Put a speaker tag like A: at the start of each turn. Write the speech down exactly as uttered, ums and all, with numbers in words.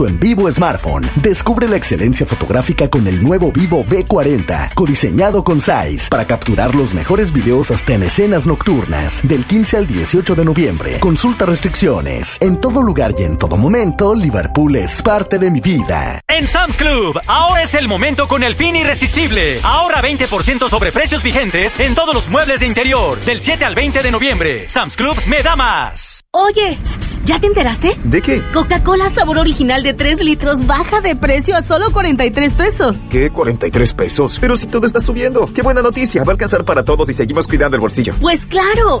A: En Vivo Smartphone, descubre la excelencia fotográfica con el nuevo Vivo V cuarenta, codiseñado con Zeiss para capturar los mejores videos hasta en escenas nocturnas. Del quince al dieciocho de noviembre. Consulta restricciones. En todo lugar y en todo momento, Liverpool es parte de mi vida.
B: En Sam's Club, ahora es el momento con el fin irresistible. Ahorra veinte por ciento sobre precios vigentes en todos los muebles de interior. Del siete al veinte de noviembre. Sam's Club me da más.
C: Oye, ¿ya te enteraste?
D: ¿De qué?
C: Coca-Cola sabor original de tres litros baja de precio a solo cuarenta y tres pesos.
D: ¿Qué? ¿cuarenta y tres pesos? Pero si todo está subiendo. ¡Qué buena noticia! Va a alcanzar para todos y seguimos cuidando el bolsillo.
C: Pues claro,